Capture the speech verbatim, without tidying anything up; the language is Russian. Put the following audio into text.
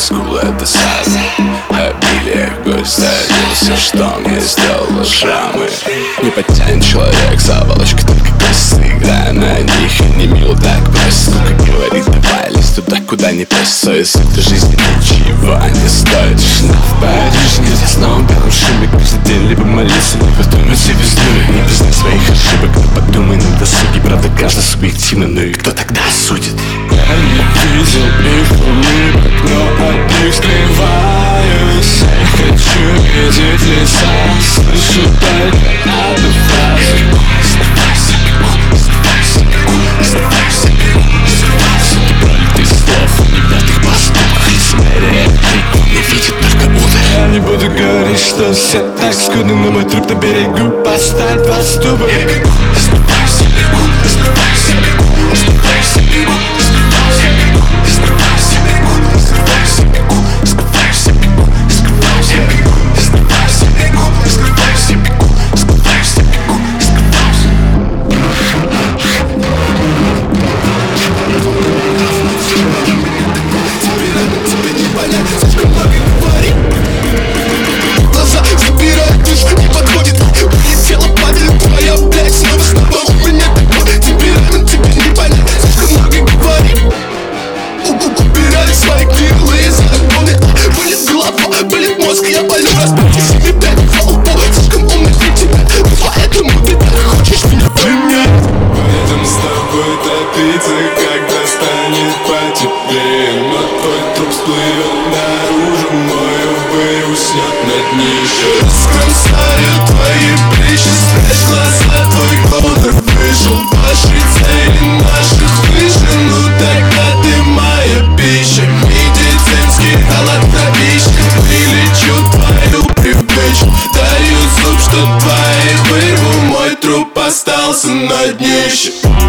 скулы — это сад. Обилие горь ставил все, что мне сделало шрамы. Не потянет человек за оболочкой, только кости, играя на них. И не мило так просит, сколько говорит, давай лезь туда, куда не просит совесть. Эта жизнь ничего не стоит. Тишина в Париже, где снова белым шуме. Каждый день либо молиться, либо думать себе вздуй. Не признай своих ошибок, но подумай на досуге. Правда, каждый субъективно, ну и кто тогда судит? Я не видел их улыбок, но от них скрываюсь. Я хочу видеть лица, слышу только одну фразу. Я не буду говорить, что все так скудно, но мой труп на берегу поставь два стуба. Когда станет потеплее, но твой труп всплывет наружу, мой увы уснет на дне еще. Скромсаю твои плечи, спрячь глаза, твой голод вышел. Ваши цели наших выше, ну тогда ты моя пища. Медицинский халат на пищу, вылечу твою привычку. Даю зуб, что твоих вырву, мой труп остался на дне еще.